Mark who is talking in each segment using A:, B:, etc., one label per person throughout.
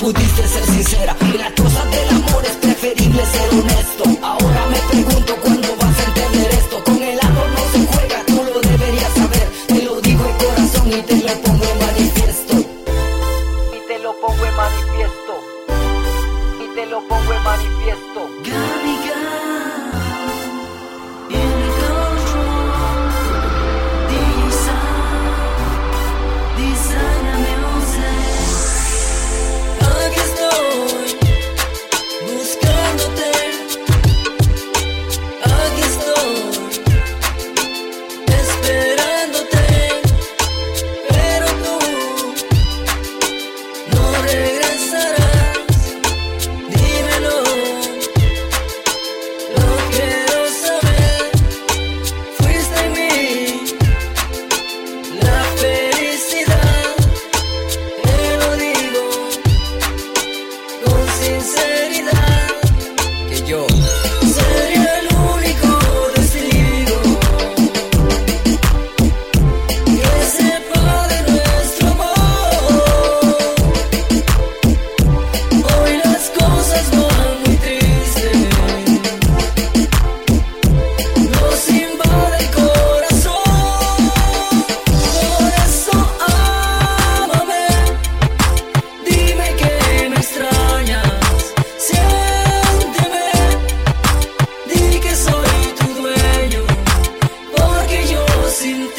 A: pudiste ser sincera. En las cosas del amor es preferible ser honesto. Ahora me pregunto cuándo vas a entender esto. Con el amor no se juega, tú lo deberías saber. Te lo digo en corazón y te lo pongo en manifiesto.
B: Y te lo pongo en manifiesto. Y te lo pongo en manifiesto.
C: Gabi girl, in the control. Designer music. Aquí estoy, buscándote. Aquí estoy, esperándote. Pero tú no regresarás. Dímelo, lo quiero saber. Fuiste en mí la felicidad. Te lo digo con sinceridad, que yo sería el único testigo que sepa de nuestro amor. Hoy las cosas van muy tristes, nos invade el corazón. Por eso ámame, dime que me extrañas, siénteme, di que soy tu dueño, porque yo sin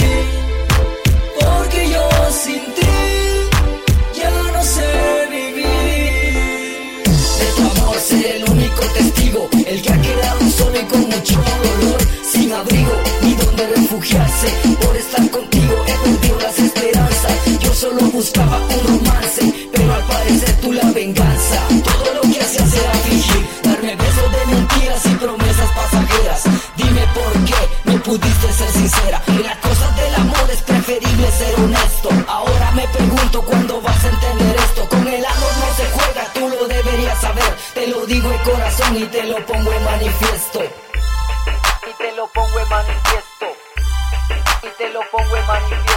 C: ti ya no sé vivir.
A: De tu amor seré el único testigo, el que ha quedado solo y con mucho dolor, sin abrigo ni donde refugiarse. Por estar contigo he perdido las esperanzas. Yo solo buscaba un romance, pero al parecer tú la venganza. Todo lo que hacías era fingir, darme besos de mentiras y promesas pasajeras. Dime por qué no pudiste ser sincera. En las cosas del amor es preferible ser honesto. Ahora me pregunto cuándo vas a entender esto. Con el amor no se juega, tú lo deberías saber. Te lo digo en corazón y te lo pongo en manifiesto.
B: Y te lo pongo en manifiesto. Y te lo pongo en manifiesto.